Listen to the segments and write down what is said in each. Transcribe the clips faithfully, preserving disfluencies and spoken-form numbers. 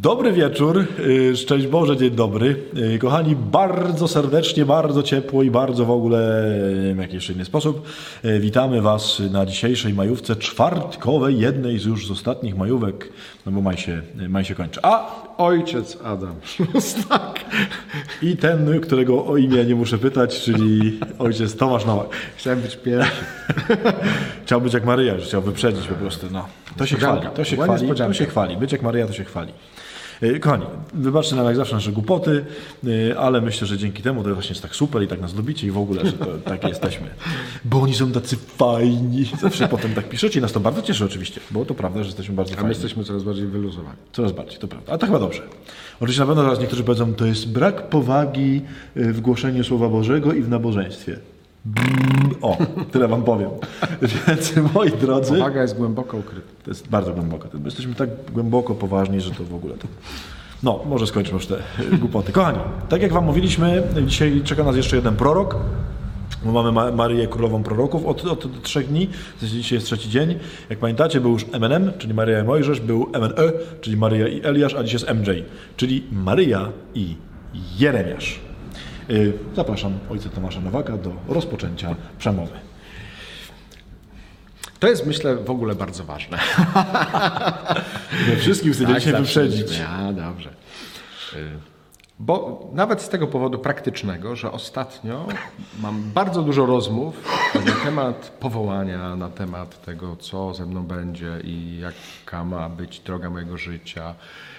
Dobry wieczór, szczęść Boże, dzień dobry. Kochani, bardzo serdecznie, bardzo ciepło i bardzo w ogóle w jakiś jeszcze inny sposób witamy Was na dzisiejszej majówce czwartkowej, jednej z już z ostatnich majówek, no bo maj się, maj się kończy. A ojciec Adam Szlustak i ten, którego o imię nie muszę pytać, czyli ojciec Tomasz Nowak. Chciałem być pierwszy. Chciał być jak Maryja, już chciał wyprzedzić po prostu. No. To się chwali, to się chwali, to się chwali. Być jak Maryja, to się chwali. Kochani, wybaczcie nam jak zawsze nasze głupoty, ale myślę, że dzięki temu to właśnie jest tak super i tak nas lubicie i w ogóle, że to tak jesteśmy. Bo oni są tacy fajni. Zawsze potem tak piszecie i nas to bardzo cieszy oczywiście, bo to prawda, że jesteśmy bardzo fajni. A my jesteśmy coraz bardziej wyluzowani. Coraz bardziej, to prawda. A to chyba dobrze. Oczywiście na pewno teraz niektórzy powiedzą, to jest brak powagi w głoszeniu Słowa Bożego i w nabożeństwie. O, tyle wam powiem. Więc moi drodzy... Powaga jest głęboko ukryta. To jest bardzo głęboko. Jesteśmy tak głęboko poważni, że to w ogóle to... No, może skończmy już te głupoty. Kochani, tak jak wam mówiliśmy, dzisiaj czeka nas jeszcze jeden prorok. Bo mamy Ma- Maryję Królową Proroków od, od trzech dni. Dzisiaj jest trzeci dzień. Jak pamiętacie, był już M N M, czyli Maryja i Mojżesz, był M N E, czyli Maryja i Eliasz, a dziś jest M J, czyli Maryja i Jeremiasz. Zapraszam ojca Tomasza Nowaka do rozpoczęcia przemowy. To jest, myślę, w ogóle bardzo ważne. We wszystkim chcę Tak, dzisiaj wyprzedzić. Ja, dobrze. Bo nawet z tego powodu praktycznego, że ostatnio mam bardzo dużo rozmów na temat powołania, na temat tego, co ze mną będzie i jaka ma być droga mojego życia.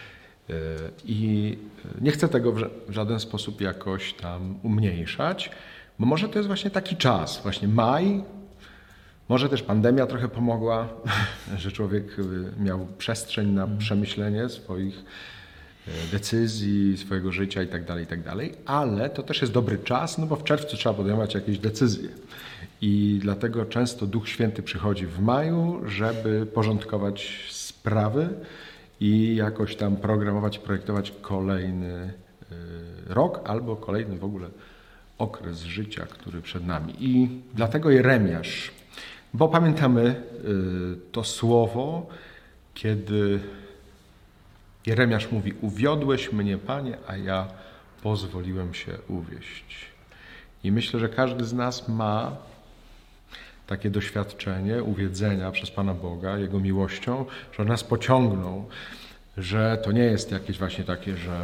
I nie chcę tego w żaden sposób jakoś tam umniejszać, bo może to jest właśnie taki czas, właśnie maj, może też pandemia trochę pomogła, że człowiek miał przestrzeń na przemyślenie swoich decyzji, swojego życia itd., itd., ale to też jest dobry czas, no bo w czerwcu trzeba podejmować jakieś decyzje i dlatego często Duch Święty przychodzi w maju, żeby porządkować sprawy i jakoś tam programować, projektować kolejny rok albo kolejny w ogóle okres życia, który przed nami. I dlatego Jeremiasz, bo pamiętamy to słowo, kiedy Jeremiasz mówi: uwiodłeś mnie, Panie, a ja pozwoliłem się uwieść. I myślę, że każdy z nas ma takie doświadczenie uwiedzenia przez Pana Boga, Jego miłością, że nas pociągnął, że to nie jest jakieś właśnie takie, że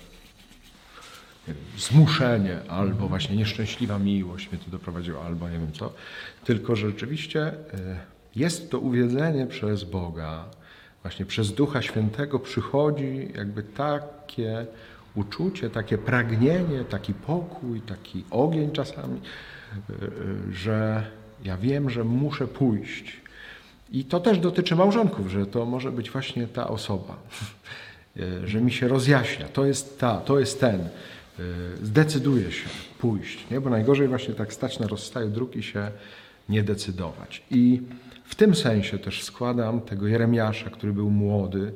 zmuszenie albo właśnie nieszczęśliwa miłość mnie tu doprowadziła, albo nie wiem co, tylko że rzeczywiście jest to uwiedzenie przez Boga, właśnie przez Ducha Świętego przychodzi jakby takie uczucie, takie pragnienie, taki pokój, taki ogień czasami, że ja wiem, że muszę pójść. I to też dotyczy małżonków, że to może być właśnie ta osoba, że mi się rozjaśnia, to jest ta, to jest ten, zdecyduje się pójść, nie? Bo najgorzej właśnie tak stać na rozstaju dróg i się nie decydować. I w tym sensie też składam tego Jeremiasza, który był młody,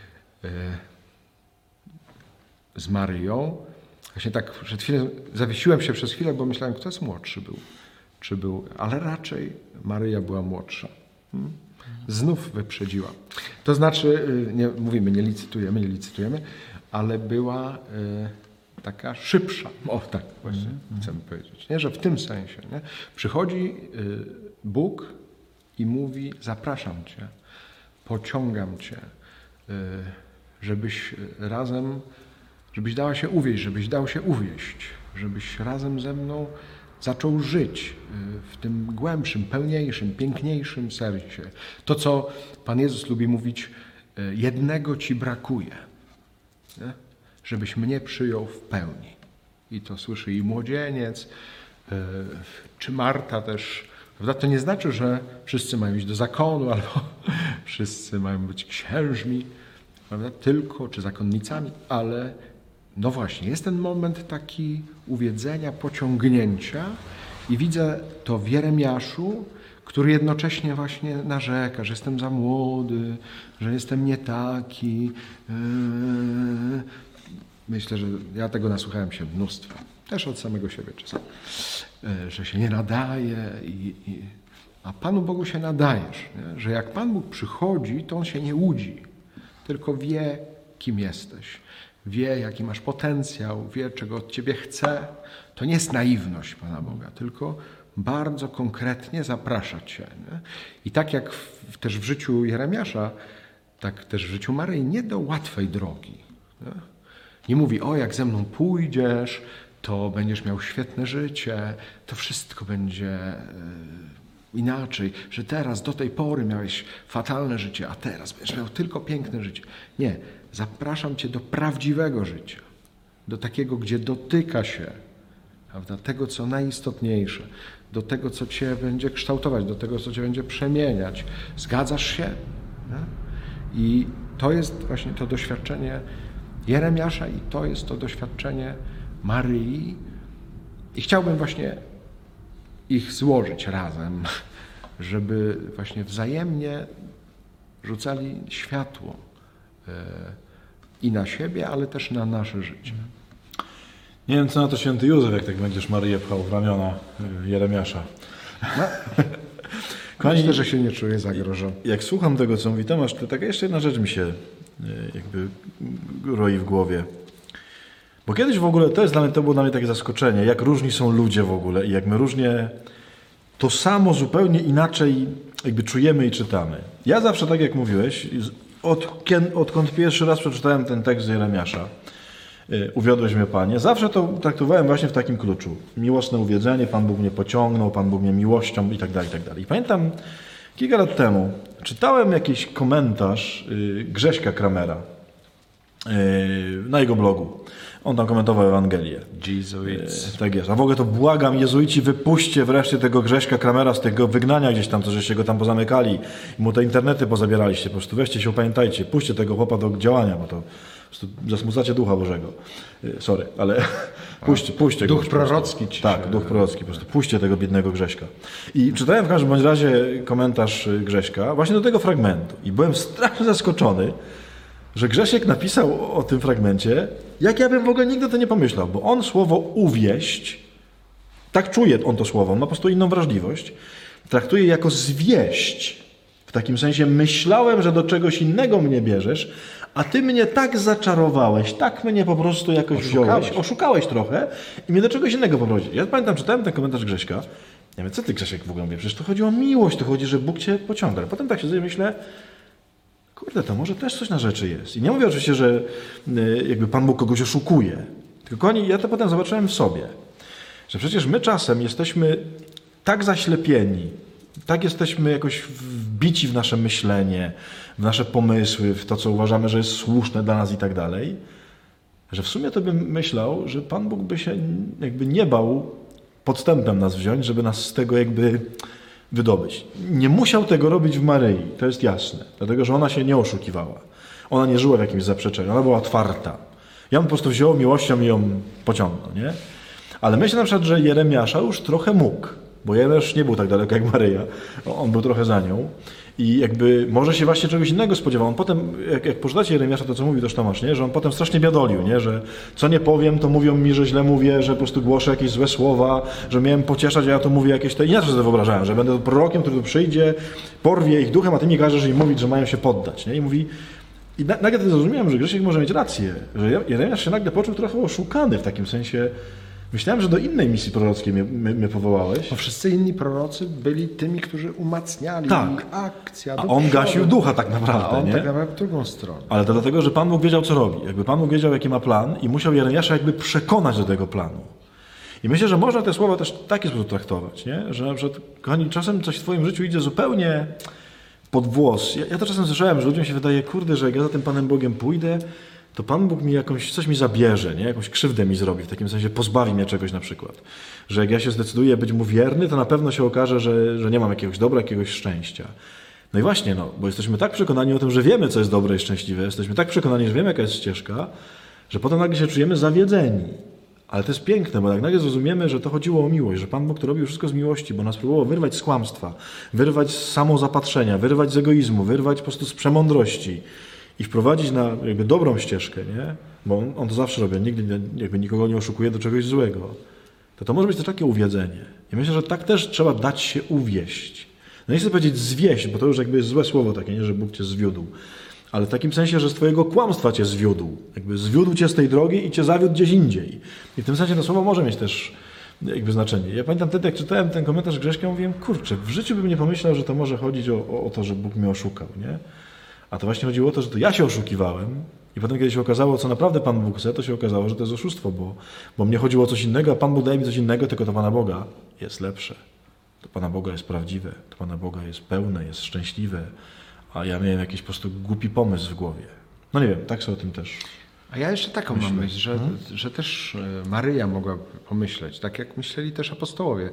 z Maryją. Właśnie tak przed chwilą zawiesiłem się przez chwilę, bo myślałem, kto jest młodszy był. Czy był, ale raczej Maryja była młodsza. Hmm? Znów wyprzedziła. To znaczy, nie, mówimy, nie licytujemy, nie licytujemy, ale była y, taka szybsza. O tak właśnie mm. chcemy powiedzieć. Nie? Że w tym sensie nie? Przychodzi y, Bóg i mówi: zapraszam Cię, pociągam Cię, y, żebyś razem, żebyś dała się uwieść, żebyś dał się uwieść, żebyś razem ze mną zaczął żyć w tym głębszym, pełniejszym, piękniejszym sensie. To, co Pan Jezus lubi mówić: jednego Ci brakuje, nie? Żebyś mnie przyjął w pełni. I to słyszy i młodzieniec, czy Marta też. Prawda? To nie znaczy, że wszyscy mają iść do zakonu, albo wszyscy mają być księżmi, prawda? Tylko, czy zakonnicami, ale no właśnie, jest ten moment taki uwiedzenia, pociągnięcia i widzę to w Jeremiaszu, który jednocześnie właśnie narzeka, że jestem za młody, że jestem nie taki. Myślę, że ja tego nasłuchałem się mnóstwo, też od samego siebie czasami, że się nie nadaje, i, i, a Panu Bogu się nadajesz, nie? Że jak Pan Bóg przychodzi, to On się nie łudzi, tylko wie, kim jesteś. Wie, jaki masz potencjał, wie, czego od ciebie chce. To nie jest naiwność Pana Boga, tylko bardzo konkretnie zaprasza cię. Nie? I tak jak w, też w życiu Jeremiasza, tak też w życiu Maryi nie do łatwej drogi. Nie, nie mówi, o jak ze mną pójdziesz, to będziesz miał świetne życie, to wszystko będzie yy, inaczej, że teraz do tej pory miałeś fatalne życie, a teraz będziesz miał tylko piękne życie. Nie, zapraszam cię do prawdziwego życia, do takiego, gdzie dotyka się, prawda, tego, co najistotniejsze, do tego, co cię będzie kształtować, do tego, co cię będzie przemieniać. Zgadzasz się? Nie? I to jest właśnie to doświadczenie Jeremiasza i to jest to doświadczenie Maryi. I chciałbym właśnie ich złożyć razem, żeby właśnie wzajemnie rzucali światło i na siebie, ale też na nasze życie. Nie wiem, co na to święty Józef, jak tak będziesz Maryję pchał w ramiona Jeremiasza. No. Kochani, myślę, że się nie czuję zagrożony. Jak słucham tego, co mówi Tomasz, to taka jeszcze jedna rzecz mi się jakby roi w głowie. Bo kiedyś w ogóle, to jest dla mnie, to było dla mnie takie zaskoczenie, jak różni są ludzie w ogóle i jak my różnie to samo zupełnie inaczej jakby czujemy i czytamy. Ja zawsze, tak jak mówiłeś, od, odkąd pierwszy raz przeczytałem ten tekst z Jeremiasza, Uwiodłeś mnie, Panie, zawsze to traktowałem właśnie w takim kluczu. Miłosne uwiedzenie, Pan Bóg mnie pociągnął, Pan Bóg mnie miłością i tak dalej, i tak dalej. I pamiętam, kilka lat temu czytałem jakiś komentarz Grześka Kramera na jego blogu. On tam komentował Ewangelię. Jezuits. Tak jest. A w ogóle to błagam, jezuici, wypuśćcie wreszcie tego Grześka Kramera z tego wygnania gdzieś tam, co żeście go tam pozamykali i mu te internety pozabieraliście. Po prostu weźcie się, opamiętajcie, puśćcie tego chłopa do działania, bo to zasmucacie Ducha Bożego. Sorry, ale puśćcie, puśćcie Duch go. prorocki ci Tak, się... duch prorocki, po prostu puśćcie tego biednego Grześka. I czytałem w każdym bądź razie komentarz Grześka właśnie do tego fragmentu. I byłem strasznie zaskoczony, że Grzesiek napisał o tym fragmencie, jak ja bym w ogóle nigdy to nie pomyślał, bo on słowo uwieść, tak czuje on to słowo, on ma po prostu inną wrażliwość, traktuje jako zwieść. W takim sensie myślałem, że do czegoś innego mnie bierzesz, a ty mnie tak zaczarowałeś, tak mnie po prostu jakoś Oszukałeś. wziąłeś, oszukałeś trochę i mnie do czegoś innego poprowadziłeś. Ja pamiętam, czytałem ten komentarz Grześka, ja mówię, co ty Grzesiek w ogóle mówię, przecież to chodzi o miłość, to chodzi, że Bóg cię pociąga. A potem tak się myślę, kurde, to może też coś na rzeczy jest. I nie mówię oczywiście, że jakby Pan Bóg kogoś oszukuje. Tylko kochani, ja to potem zobaczyłem w sobie. Że przecież my czasem jesteśmy tak zaślepieni, tak jesteśmy jakoś wbici w nasze myślenie, w nasze pomysły, w to, co uważamy, że jest słuszne dla nas i tak dalej, że w sumie to bym myślał, że Pan Bóg by się jakby nie bał podstępem nas wziąć, żeby nas z tego jakby wydobyć. Nie musiał tego robić w Maryi, to jest jasne, dlatego że ona się nie oszukiwała. Ona nie żyła w jakimś zaprzeczeniu, ona była otwarta. Ja bym po prostu wziął miłością i ją pociągnął, nie? Ale myślę na przykład, że Jeremiasza już trochę mógł, bo Jeremiasz nie był tak daleko jak Maryja, on był trochę za nią i jakby może się właśnie czegoś innego spodziewał. On potem, jak, jak poczytacie Jeremiasza, to co mówi też Tomasz, nie? Że on potem strasznie biadolił, nie? Że co nie powiem, to mówią mi, że źle mówię, że po prostu głoszę jakieś złe słowa, że miałem pocieszać, a ja to mówię jakieś... Te... Inaczej sobie wyobrażałem, że będę prorokiem, który tu przyjdzie, porwie ich duchem, a ty mi każesz im mówić, że mają się poddać, nie? I mówi... I nagle wtedy zrozumiałem, że Grzesiek może mieć rację, że Jeremiasz się nagle poczuł trochę oszukany w takim sensie. Myślałem, że do innej misji prorockiej mnie, mnie, mnie powołałeś. Bo wszyscy inni prorocy byli tymi, którzy umacniali tak. akcja. A on gasił ducha tak naprawdę, A on nie? tak naprawdę w drugą stronę. Ale to dlatego, że Pan Bóg wiedział, co robi. Jakby Pan Bóg wiedział, jaki ma plan i musiał Jeremiasza jakby przekonać do tego planu. I myślę, że można te słowa też w taki sposób traktować, nie? Że na przykład, kochani, czasem coś w twoim życiu idzie zupełnie pod włos. Ja, ja to czasem słyszałem, że ludziom się wydaje, kurde, że jak ja za tym Panem Bogiem pójdę, to Pan Bóg mi jakąś, coś mi zabierze, nie? Jakąś krzywdę mi zrobi, w takim sensie pozbawi mnie czegoś na przykład. Że jak ja się zdecyduję być Mu wierny, to na pewno się okaże, że, że nie mam jakiegoś dobra, jakiegoś szczęścia. No i właśnie, no, bo jesteśmy tak przekonani o tym, że wiemy, co jest dobre i szczęśliwe, jesteśmy tak przekonani, że wiemy, jaka jest ścieżka, że potem nagle się czujemy zawiedzeni. Ale to jest piękne, bo jak nagle zrozumiemy, że to chodziło o miłość, że Pan Bóg to robił wszystko z miłości, bo nas próbował wyrwać z kłamstwa, wyrwać z samozapatrzenia, wyrwać z egoizmu, wyrwać po prostu z przemądrości i wprowadzić na jakby dobrą ścieżkę, nie? Bo on, on to zawsze robi, on nigdy jakby nikogo nie oszukuje do czegoś złego. To to może być też takie uwiedzenie. I myślę, że tak też trzeba dać się uwieść. No nie chcę powiedzieć zwieść, bo to już jakby jest złe słowo takie, nie? Że Bóg cię zwiódł. ale w takim sensie, że z twojego kłamstwa cię zwiódł. Jakby zwiódł cię z tej drogi i cię zawiódł gdzieś indziej. I w tym sensie to słowo może mieć też jakby znaczenie. Ja pamiętam wtedy, jak czytałem ten komentarz Grześka, mówiłem, kurczę, w życiu bym nie pomyślał, że to może chodzić o, o, o to, że Bóg mnie oszukał, nie? A to właśnie chodziło o to, że to ja się oszukiwałem i potem, kiedy się okazało, co naprawdę Pan Bóg chce, to się okazało, że to jest oszustwo, bo, bo mnie chodziło o coś innego, a Pan Bóg daje mi coś innego, tylko to Pana Boga jest lepsze. To Pana Boga jest prawdziwe, to Pana Boga jest pełne, jest szczęśliwe, a ja miałem jakiś po prostu głupi pomysł w głowie. No nie wiem, tak sobie o tym też. A ja jeszcze taką Myślę. mam myśl, że, Mhm. że też Maryja mogła pomyśleć, tak jak myśleli też apostołowie,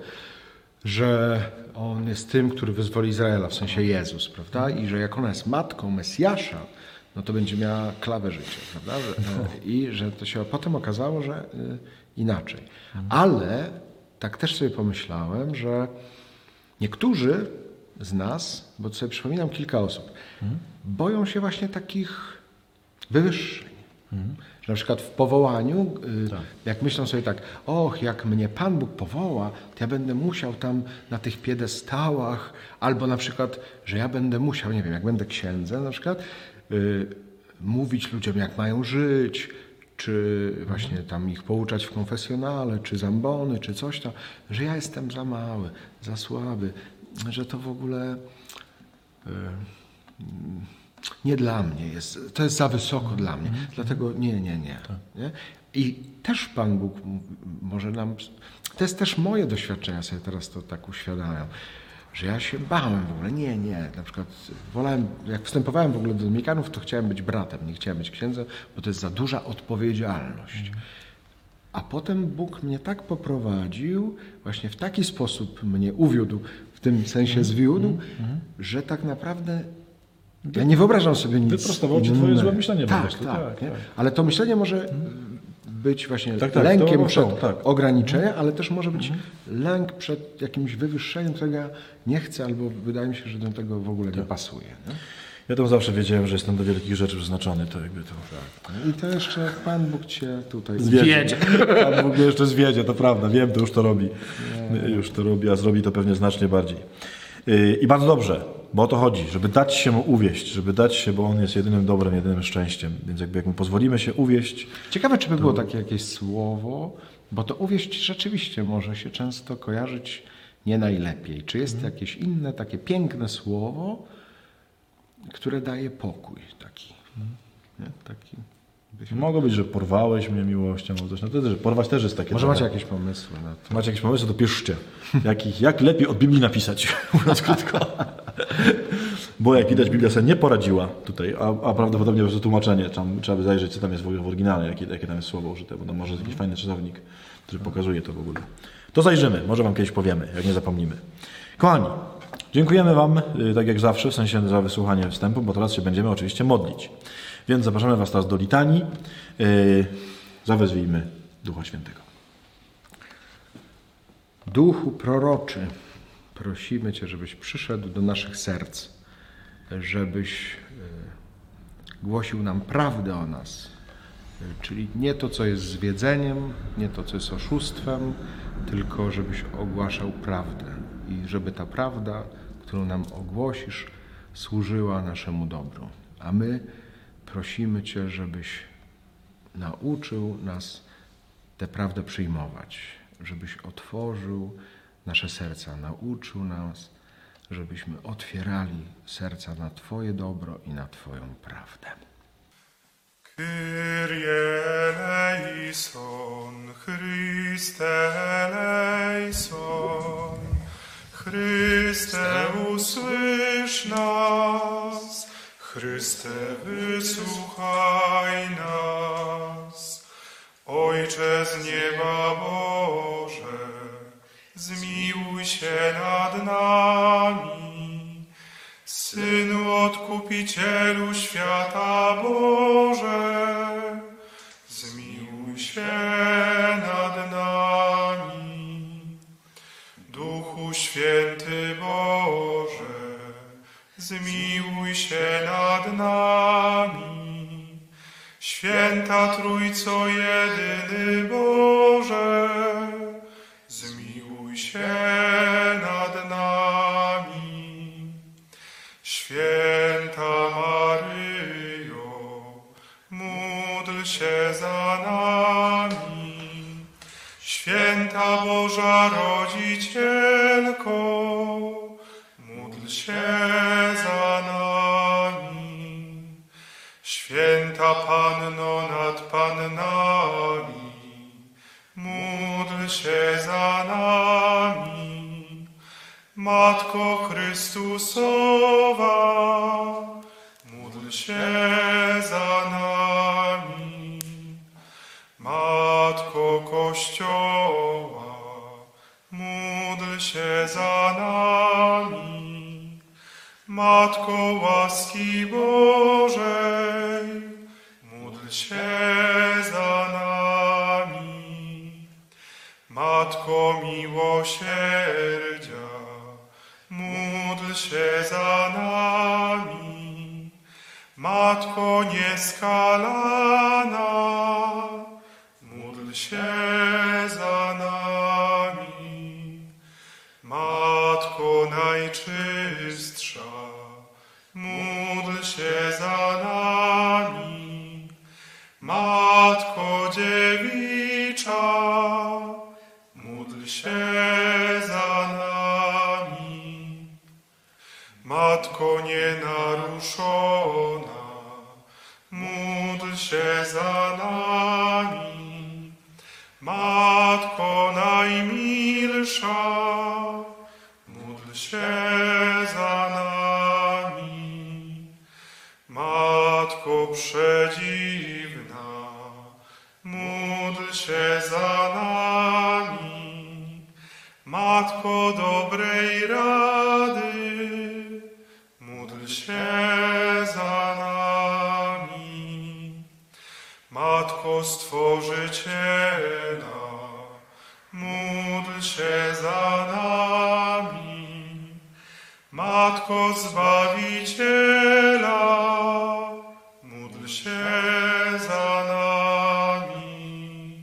że On jest tym, który wyzwoli Izraela, w sensie Jezus, prawda? I że jak ona jest matką Mesjasza, no to będzie miała klawę życia, prawda? Że, I że to się potem okazało, że y, inaczej. Ale tak też sobie pomyślałem, że niektórzy z nas, bo sobie przypominam kilka osób, boją się właśnie takich wywyższeń. Że na przykład w powołaniu, y, Tak. jak myślą sobie tak, och, jak mnie Pan Bóg powoła, to ja będę musiał tam na tych piedestałach, albo na przykład, że ja będę musiał, nie wiem, jak będę księdzem na przykład, y, mówić ludziom, jak mają żyć, czy właśnie tam ich pouczać w konfesjonale, czy zambony, czy coś tam, że ja jestem za mały, za słaby, że to w ogóle y, nie dla mnie jest, to jest za wysoko dla mnie, dlatego nie, nie, nie, nie. I też Pan Bóg m- może nam, to jest też moje doświadczenia, ja sobie teraz to tak uświadamiam, że ja się bałem w ogóle, nie, nie, na przykład wolałem, jak wstępowałem w ogóle do Dominikanów, to chciałem być bratem, nie chciałem być księdzem, bo to jest za duża odpowiedzialność. A potem Bóg mnie tak poprowadził, właśnie w taki sposób mnie uwiódł, w tym sensie zwiódł, że tak naprawdę ja nie wyobrażam sobie nic Wyprostował ci innego. twoje złe myślenie po Tak, prostu, tak, tak, nie? tak. Ale to myślenie może być właśnie Tak, tak, lękiem to przed są, tak. ograniczeniem, ale też może być lęk przed jakimś wywyższeniem, którego ja nie chcę, albo wydaje mi się, że do tego w ogóle nie pasuje. Nie? Ja tam zawsze wiedziałem, że jestem do wielkich rzeczy przeznaczony, to jakby to... I to jeszcze Pan Bóg cię tutaj Zwiedzie. Pan Bóg mnie jeszcze zwiedzie, to prawda, wiem, to już to robi. Już to robi, a zrobi to pewnie znacznie bardziej. Yy, I bardzo dobrze, bo o to chodzi, żeby dać się mu uwieść, żeby dać się, bo on jest jedynym dobrem, jedynym szczęściem. Więc jakby jak mu pozwolimy się uwieść... Ciekawe, czy by było takie jakieś słowo, bo to uwieść rzeczywiście może się często kojarzyć nie najlepiej. Czy jest jakieś inne, takie piękne słowo, które daje pokój taki? Nie? Taki byśmy... Mogło być, że porwałeś mnie miłością, albo coś. No to też, porwać też jest takie. Może trochę. macie jakieś pomysły na to? Macie jakieś pomysły, to piszcie. Jak, jak lepiej od Biblii napisać, mówiąc krótko. Bo jak widać, Biblia sobie nie poradziła tutaj, a, a prawdopodobnie po prostu tłumaczenie. Tam, trzeba by zajrzeć, co tam jest w ogóle w oryginale, jakie, jakie tam jest słowo użyte, bo tam może jest jakiś fajny czasownik, który pokazuje to w ogóle. To zajrzymy, może wam kiedyś powiemy, jak nie zapomnimy. Kochani, dziękujemy wam, tak jak zawsze, w sensie za wysłuchanie wstępu, bo teraz się będziemy oczywiście modlić. Więc zapraszamy was teraz do litanii. Yy, zawezwijmy Ducha Świętego. Duchu proroczy, prosimy Cię, żebyś przyszedł do naszych serc, żebyś e, głosił nam prawdę o nas, e, czyli nie to, co jest zwiedzeniem, nie to, co jest oszustwem, tylko żebyś ogłaszał prawdę i żeby ta prawda, którą nam ogłosisz, służyła naszemu dobru. A my prosimy Cię, żebyś nauczył nas tę prawdę przyjmować, żebyś otworzył nasze serca, nauczył nas, żebyśmy otwierali serca na Twoje dobro i na Twoją prawdę. Kyrie eleison, Chryste eleison, Chryste usłysz nas, Chryste wysłuchaj nas. Ojcze z nieba Boże, zmiłuj się nad nami. Synu Odkupicielu świata Boże, zmiłuj się nad nami. Duchu Święty Boże, zmiłuj się nad nami. Święta Trójco jedyny Boże, zmiłuj się nad nami. Święta Maryjo, módl się za nami. Święta Boża Rodzicielko, módl się za nami. Święta Panno nad Pannami, módl się za nami. Matko Chrystusowa, módl się za nami. Matko Kościoła, módl się za nami. Matko łaski Bożej, módl się za nami. Matko miłosierdzia, módl się za nami. Matko nieskalana, módl się za nami. Matko najczystsza, módl się za nami. Matko dziewicza, módl się za nami. Matko nienaruszona, módl się za nami. Matko najmilsza, módl się za nami. Matko przedziwna, módl się za nami. Matko dobrej rady, módl się za nami. Matko Stworzyciela, módl się za nami. Matko Zbawiciela, módl się za nami.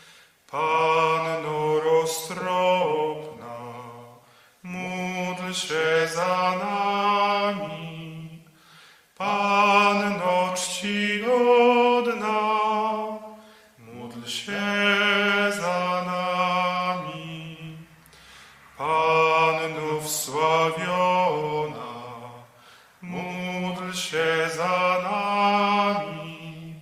Panno roztropna, módl się za nami. Panno czcigodna, módl się za nami. Panno wsławiona, módl się za nami.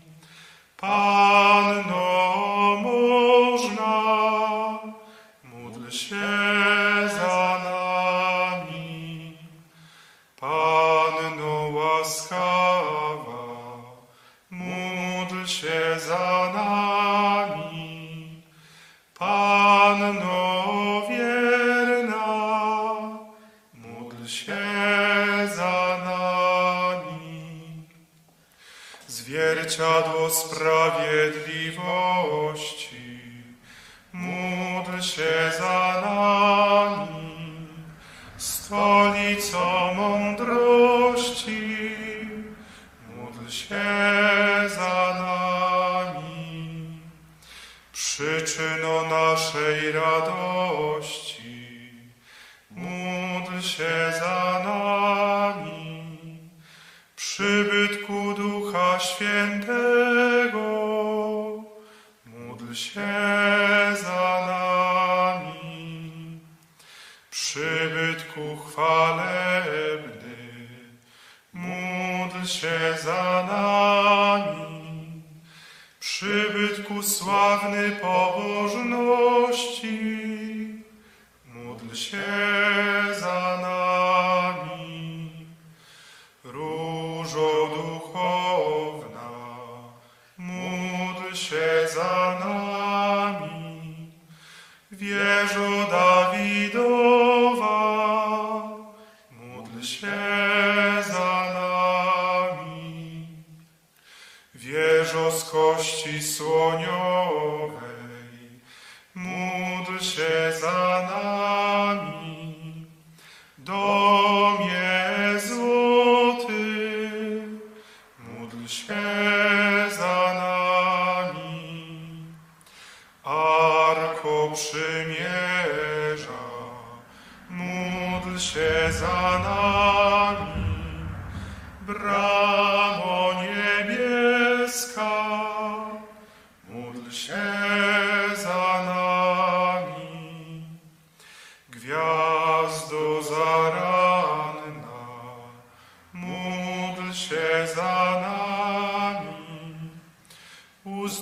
Panno można, módl się za nami. Panno łaskawa, módl się za nami. Panno wierna, módl się za nami. Zwierciadło sprawiedliwości, módl się za nami. Stolico mądrości, módl się za nami. Przyczyno naszej radości, módl się za nami. Przybytku Ducha Świętego, módl się za nami. Przybytku chwalebny, módl się za nami. Przybytku sławny pobożności, módl się za nami. Różo duchowna, módl się za nami. Wieżo Dawidowa, módl się za nami. Wieżo z kości słoniowej, módl się za nami. Domie złoty, módl się za nami. Arko przymierza, módl się za nami. Bramo niebieska,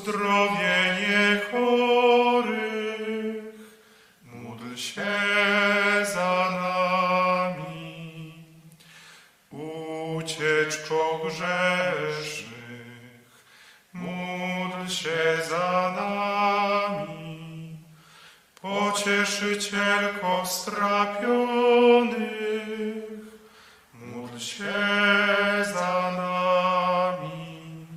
uzdrowienie chorych, módl się za nami. Ucieczko grzesznych, módl się za nami. Pocieszycielko strapionych, módl się za nami.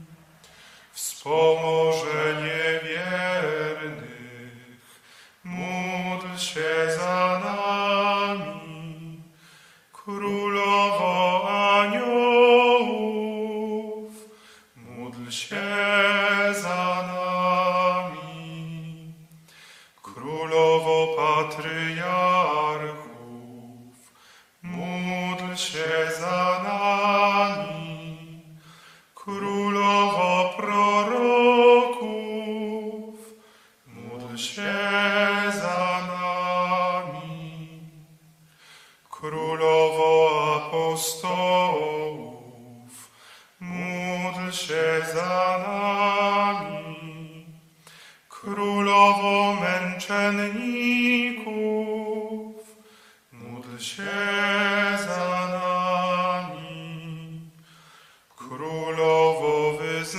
Wspomożenie wiernych, módl się za nami. Królowo aniołów, módl się za nami. Królowo patriarchów, módl się za nami. Królowo proroków, módl się za nami. Królowo apostołów, módl się za nami. Królowo męczenników, módl się za nami. Królowo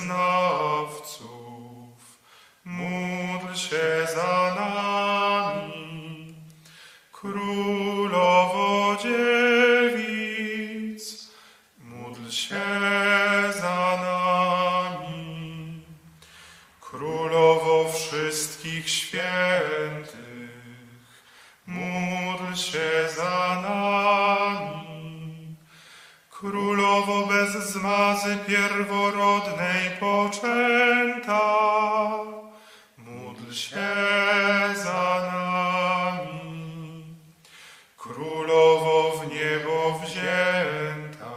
wyznawców, módl się za nami. Królowo dziewic, módl się za nami. Królowo wszystkich świętych, módl się za nami. Królowo bez zmazy pierworodnej poczęta, módl się za nami. Królowo w niebo wzięta,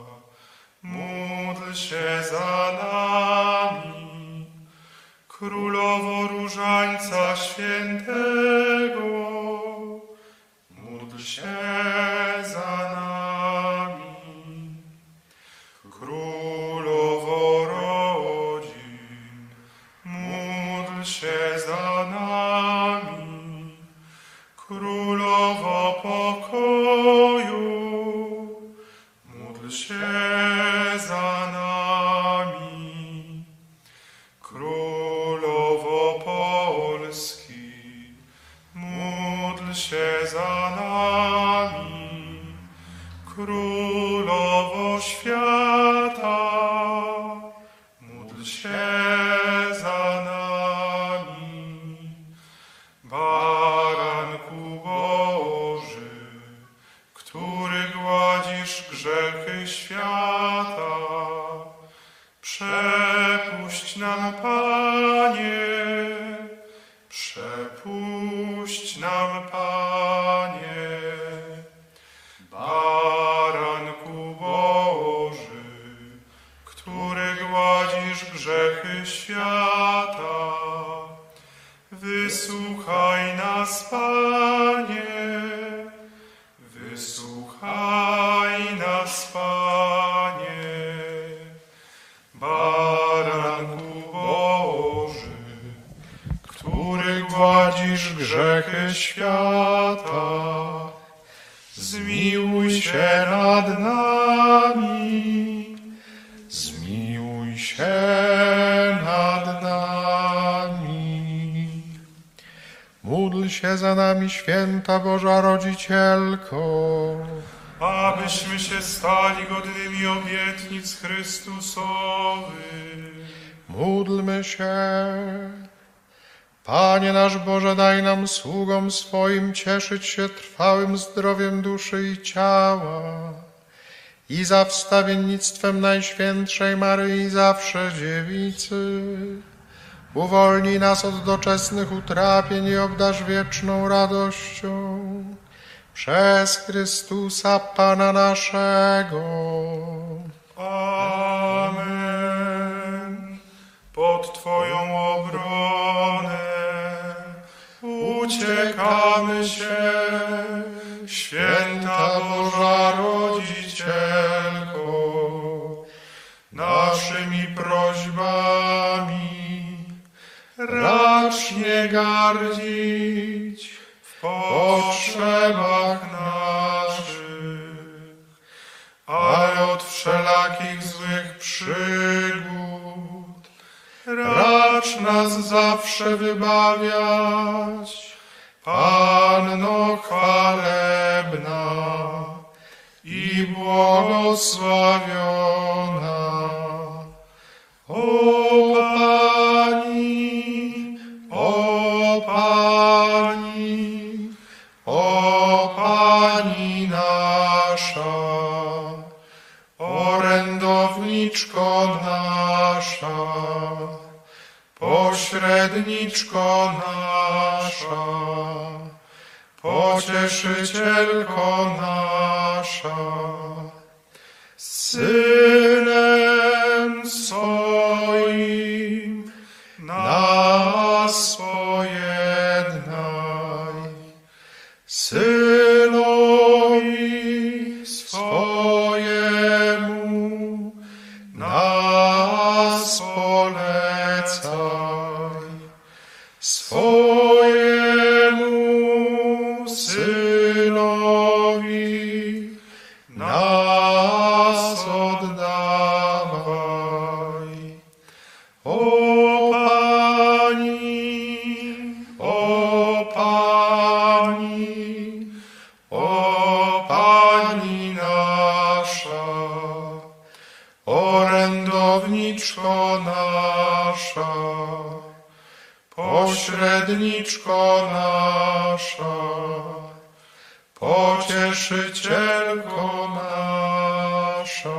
módl się za nami. Królowo różańca świętego, módl się za nami. Królowo rodzin, módl się za nami. Królowo pokoju, módl się za nami. Królowo Polski, módl się za nami. Królowo świata, módl się za nami. Baranku Boży, który gładzisz grzechy świata, przepuść nam, Panie, przepuść nam, Panie. Baranku Boży, który gładzisz grzechy świata, wysłuchaj nas, Panie, wysłuchaj nas, Panie. Baranku Boży, który gładzisz grzechy świata, zmiłuj się nad nami, zmiłuj się nad nami. Módl się za nami, święta Boża Rodzicielko, abyśmy się stali godnymi obietnic Chrystusowych. Módlmy się. Panie nasz Boże, daj nam, sługom swoim, cieszyć się trwałym zdrowiem duszy i ciała i za wstawiennictwem Najświętszej Maryi zawsze Dziewicy. Uwolnij nas od doczesnych utrapień i obdarz wieczną radością. Przez Chrystusa Pana naszego. Amen. Pod Twoją obronę uciekamy się, święta Boża Rodzicielko. Naszymi prośbami wszelakich złych przygód. Racz nas zawsze wybawiać, Panno chwalebna i błogosławiona. O Pani, o Pani, o Pani nasza, orędowniczko nasza, pośredniczko nasza, pocieszycielko nasza, Synem swoim nas pojednaj, Synowi swojemu nas polecaj, swojemu Synowi nas oddawaj. O Pani, o Pani, o Pani nasza, orędowniczko nasza, pośredniczko nasza, pocieszycielko nasza.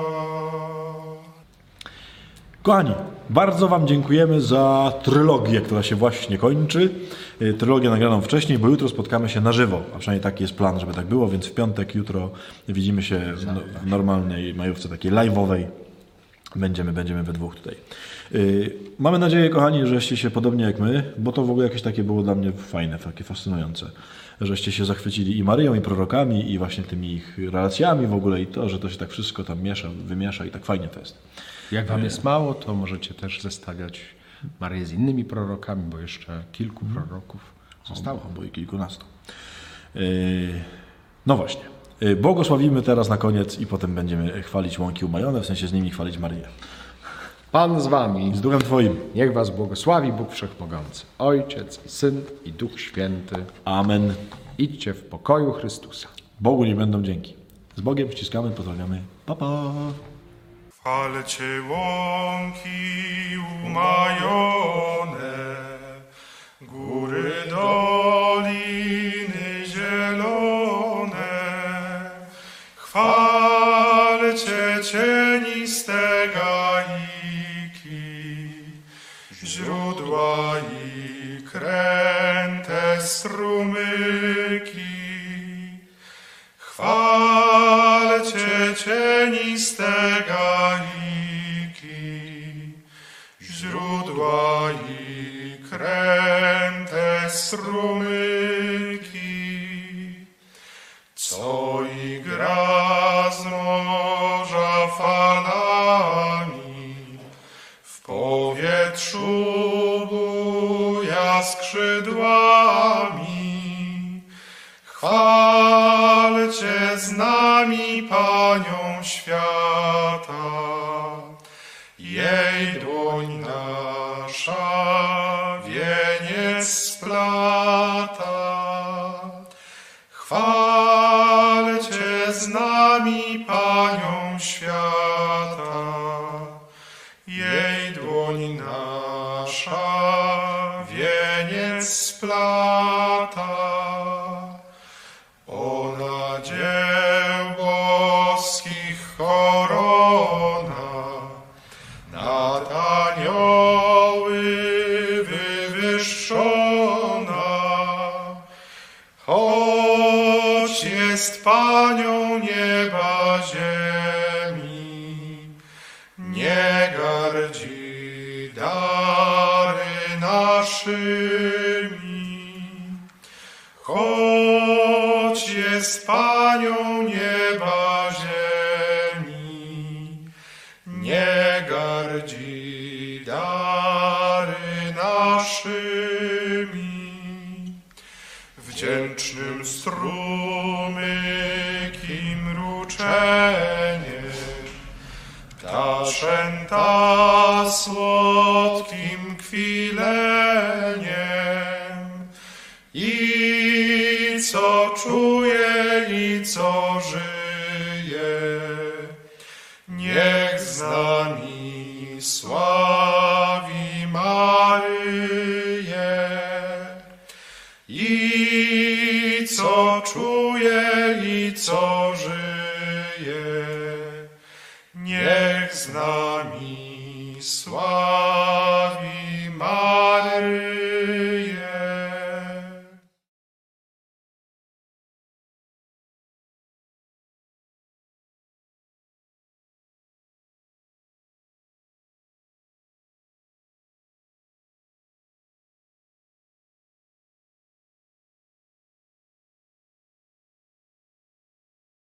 Kochani, bardzo Wam dziękujemy za trylogię, która się właśnie kończy. Trylogię nagraną wcześniej, bo jutro spotkamy się na żywo, a przynajmniej taki jest plan, żeby tak było, więc w piątek, jutro widzimy się w normalnej majówce, takiej live'owej. Będziemy, będziemy we dwóch tutaj. Yy, mamy nadzieję, kochani, żeście się podobnie jak my, bo to w ogóle jakieś takie było dla mnie fajne, takie fascynujące, żeście się zachwycili i Maryją, i prorokami, i właśnie tymi ich relacjami w ogóle, i to, że to się tak wszystko tam miesza, wymiesza i tak fajnie to jest. Jak wam jest mało, to możecie też zestawiać Maryję z innymi prorokami, bo jeszcze kilku proroków zostało. Albo i kilkunastu. Yy, no właśnie. Yy, błogosławimy teraz na koniec i potem będziemy chwalić łąki umajone, w sensie z nimi chwalić Maryję. Pan z wami. Z duchem Twoim. Niech was błogosławi Bóg Wszechmogący, Ojciec i Syn i Duch Święty. Amen. Idźcie w pokoju Chrystusa. Bogu nie będą dzięki. Z Bogiem ściskamy, pozdrawiamy. Pa, pa. Chwalcie łąki umajone, góry, doliny zielone. Chwalcie cieniste gaiki, źródła i kręte strumyki. Chwalcie cieniste gaiki, źródła i kręte strumyki. Co igra z morza falami, w powietrzu buja skrzydłami. Chwalcie z nami Panią świata, jej dłoń nasza wieniec splata. Chwalcie z nami Panią świata, jej dłoń nasza wieniec splata. Ona dzieł boskich korona, nad anioły wywyższona. Choć jest Panią nieba ziemi, nie gardzi dary naszymi. Choć jest Panią nieba ziemi, nie gardzi dary naszymi. Wdzięcznym strumykiem mruczenie ta święta słodkim kwileniem i co czuje i co żyje, niech z nami sławi Maryję. I co czuje i co żyje, niech z nami sławi Maryję.